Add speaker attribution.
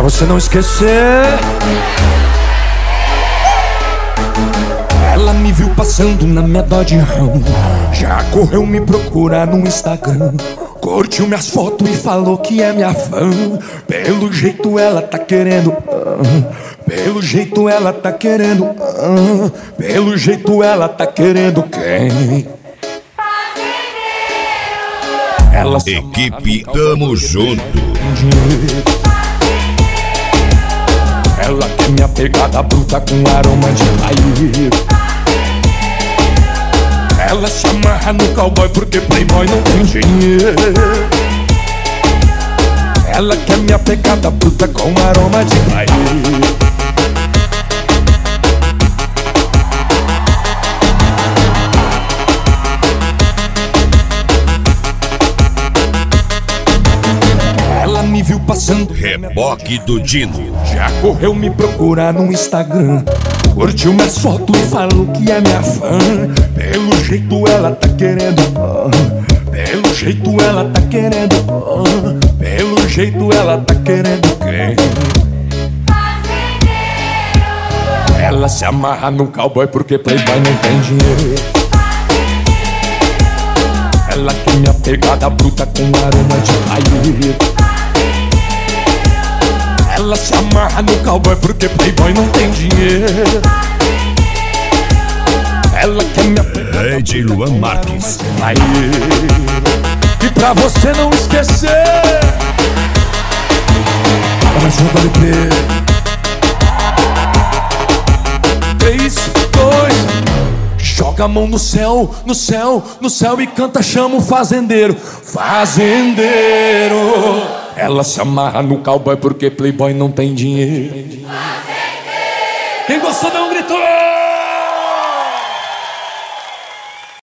Speaker 1: você não esquecer. Ela me viu passando na minha Dodge Ram, já correu me procurar no Instagram, curtiu minhas fotos e falou que é minha fã. Pelo jeito ela tá querendo, pelo jeito ela tá querendo, pelo jeito ela tá querendo quem? Ela
Speaker 2: Equipe Tamo Junto.
Speaker 1: Ela quer minha pegada bruta com aroma de país. Ela se amarra no cowboy porque playboy não tem dinheiro. Ela quer minha pegada bruta com aroma de país. Me viu passando
Speaker 2: Reboque do Dino,
Speaker 1: já correu me procurar no Instagram, curtiu minhas fotos e falou que é minha fã. Pelo jeito ela tá querendo, pelo jeito ela tá querendo, pelo jeito ela tá querendo quem? Ela se amarra no cowboy porque playboy não tem dinheiro. Ela quer minha pegada bruta com aroma de país. Ela se amarra no cowboy porque playboy não tem dinheiro. Ela quer minha pegada
Speaker 2: DJ Luan Marques.
Speaker 1: Aí. E pra você não esquecer, mais um WP 3, 2. Joga a mão no céu, no céu, no céu e canta, chama o fazendeiro. Fazendeiro. Ela se amarra no cowboy porque playboy não tem dinheiro. Quem gostou dá um grito!